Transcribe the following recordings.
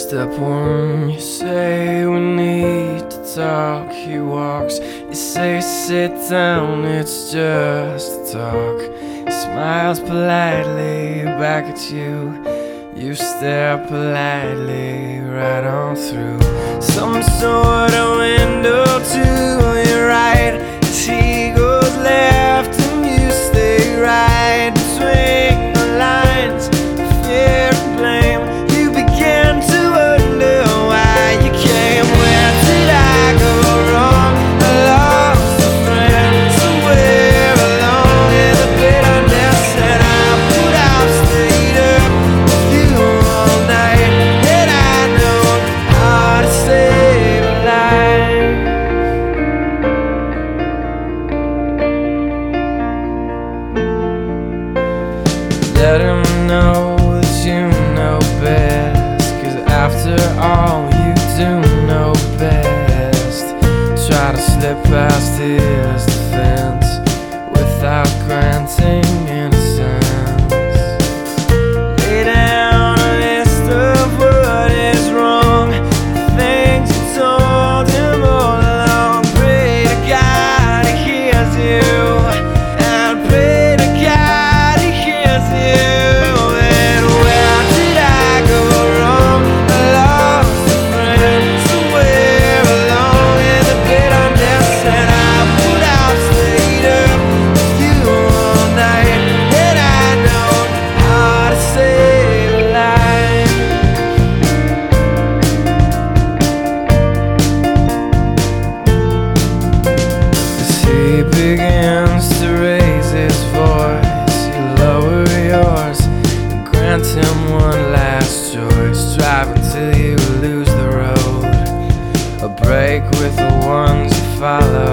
Step one, you say we need to talk. He walks, you say sit down, it's just a talk. He smiles politely back at you. You stare politely right on through some sort of window to your right. As he goes left and you stay right between the lines of fear and blame. You begin to wonder why you came. Where did I go wrong? I lost a friend somewhere along in the bitterness, and I put out stayed up with you all night. And I know how to save a life. Let him know that you know best, 'cause after all you do know best. Try to slip past his defense without granting innocence. Lay down a list of what is wrong, the things you told him all along. Pray to God he hears you, and pray to God he hears you. And where did I go wrong? I lost a friend somewhere along in the bitterness, and I put out stayed up with you all night. And I know how to save a life. As he begins to raise his voice, you lower yours and grant him one last choice. Drive until you lose the road, a break with the ones you follow.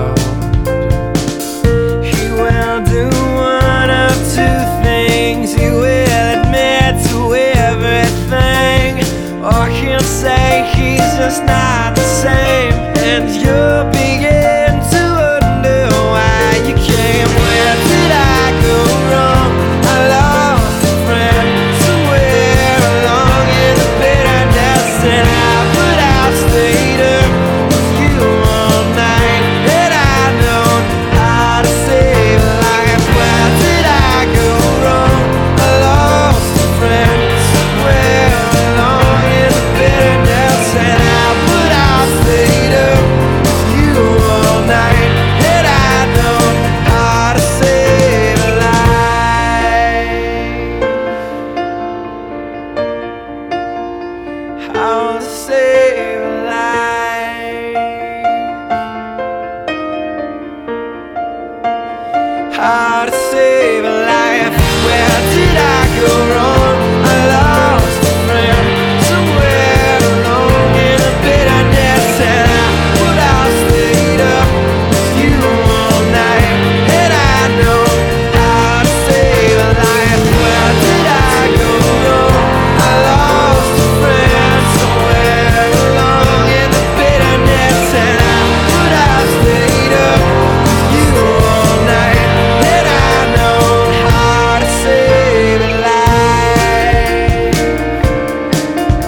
He will do one of two things. He will admit to everything, or he'll say he's just not the same. And you'll begin to wonder why you came. Where did I go wrong? I lost a friend somewhere along in the bitterness, and I put out stayed up with you all night. And I know how to save a life. Where did I go wrong? I lost a friend somewhere along in the bitterness, and I put out stayed up with you all night. And I know how to save a life. How to save a life. How to save